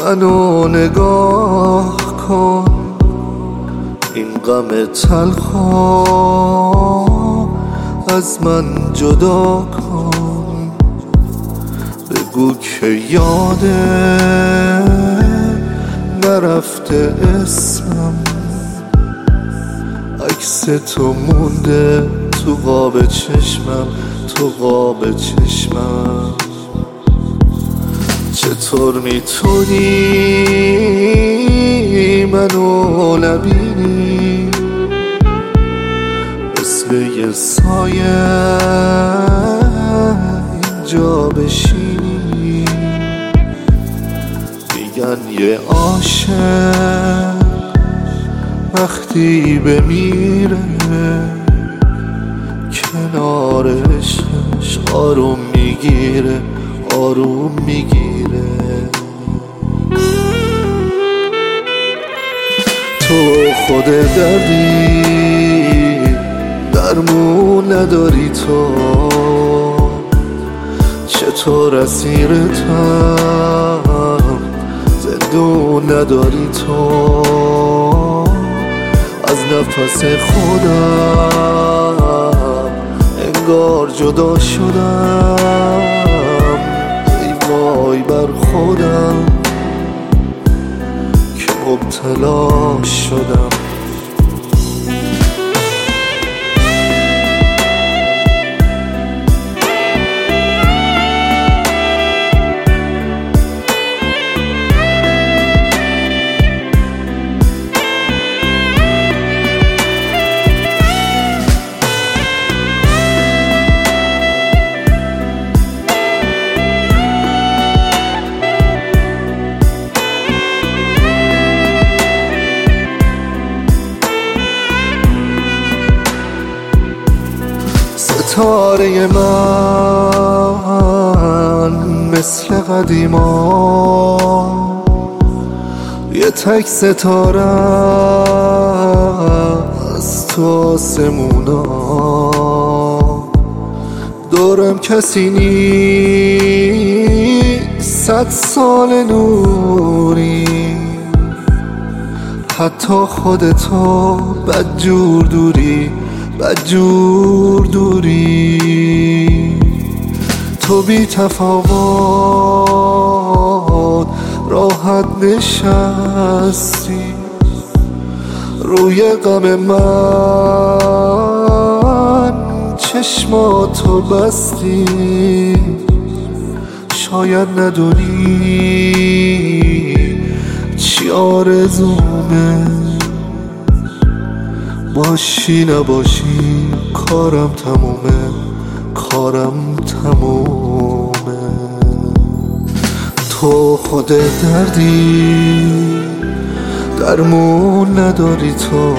منو نگاه کن، این غم تلخو از من جدا کن. بگو که یاده نرفته اسمم، عکس تو مونده تو قاب چشمم، تو قاب چشمم. چطور میتونی منو نبینی، مثل یه سایه اینجا بشینی؟ میگن یه عاشق وقتی بمیره کنار عشقش آروم میگیره، آروم میگیره. تو خود دردی درمون نداری، تو چطور اسیرتم زندون نداری؟ تو از نفس خودم انگار جدا شدم، ای وای بر خودم که مبتلا شدم. ستاره من مثل قدیما، یه تک ستاره از تو آسمونا. دورم کسی نیست 100 سال نوری، حتی خودتو بدجور دوری، بدجور دوری. تو بی تفاوت راحت نشستی روی غم من، چشماتو بستی. شاید ندونی چی آرزومه، باشی نباشی کارم تمومه، کارم تمومه. تو خود دردی درمون نداری، تو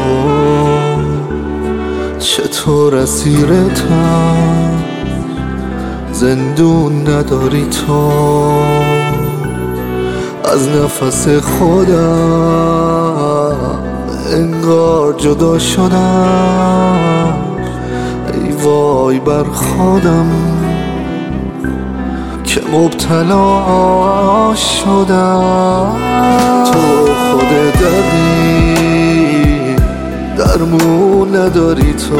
چطور اسیرتم زندون نداری؟ تو از نفس خودم انگار جدا شدم، ای وای بر خودم که مبتلا شدم. تو خود دردی درمون نداری، تو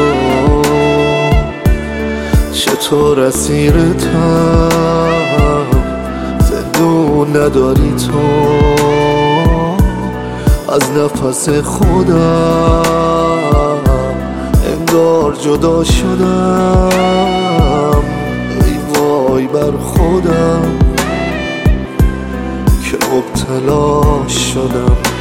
چطور اسیرتم زندون نداری؟ تو از نفس خودم انگار جدا شدم، ای وای بر خودم که مبتلا شدم.